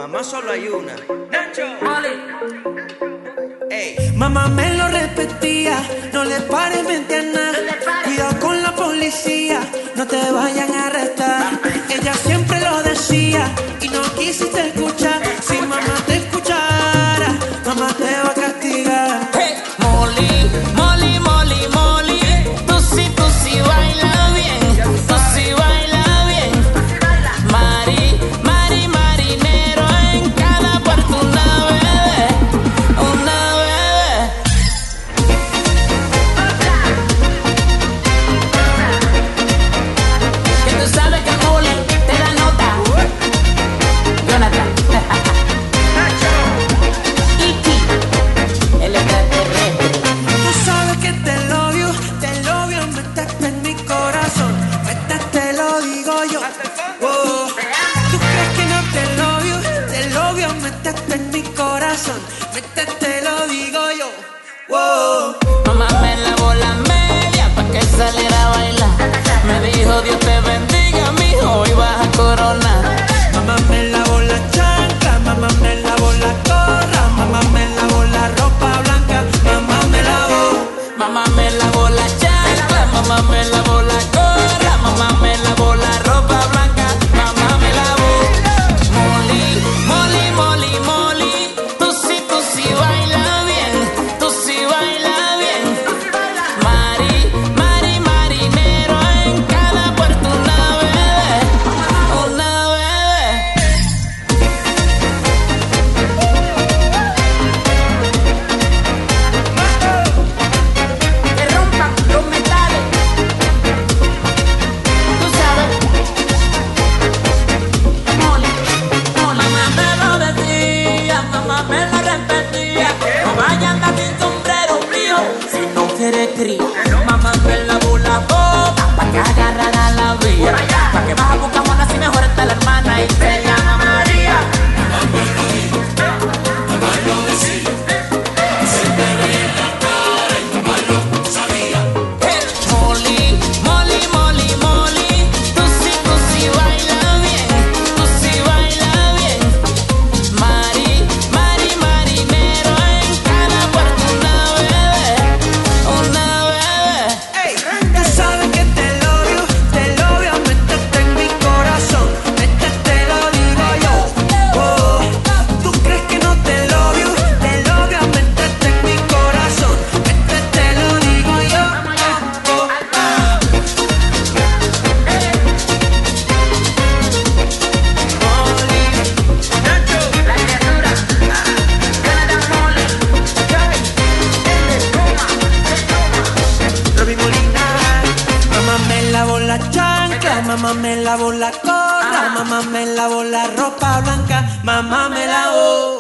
mamá solo hay una. Nacho. Ey. Mamá me lo repetía, no le pares mente a nada. Cuidado con la policía, no te vayan a arrestar. Ella siempre lo decía y no quisiste escuchar. Si mamá te escuchara, mamá te va a castigar. Hey, Molly, Molly, Molly, Molly, tú sí bailas bien, tú sí bailas bien. Mari, Mari, marinero, en cada puerto una bebé, una bebé. Que tú sabes que Molly te da nota. Jonathan. Iki, el extraterrestre. Tú sabes que te love you, métete en mi corazón. Métete, te lo digo yo. Oh. ¿Tú crees que no te love you, métete en mi corazón. Métete, te lo digo yo. Oh. Mamá me lavó la media pa' que saliera a bailar. Me dijo Dios te bendiga, mijo, hoy vas a coronar. Mamá me lavó la chancla, mamá me lavó la gorra, mamá me lavó la ropa blanca, mamá me lavó. Mamá me lavó la chancla, mamá me lavó la gorra, mamá me lavó la ropa blanca, mamá me lavó. Molly, Molly, Molly, Molly, tú sí bailas bien, tú sí bailas bien. Mari, Mari, marinero, en cada puerto una bebé, una bebé. Que rompan los metales. Tú sabes, Molly, Molly. Mamá me lo decía, mamá me lo repetía. No vaya a andar sin sombrero frío si no quiere crío. Mamá me lavó la boca pa' que agarrara la vía. Pa' que vas a buscar mona si mejor está la hermana y se llama María. Molly, Molly, Molly, Molly, tú sí bailas bien, tú sí bailas bien. Mari, Mari, marinero, en cada puerto una bebé, una bebé. Ey, tú sabes que te love you, métete en mi corazón, métete, te lo digo yo. Oh. ¿Tú crees que no te love you, métete en mi corazón, métete, te lo digo yo. Oh. Molly. Nacho. La criatura. Jonathan Molly. Robbie Molina. Mamá me lavó la chancla, mamá me lavó la gorra, mamá me lavó la ropa blanca, mamá me lavó.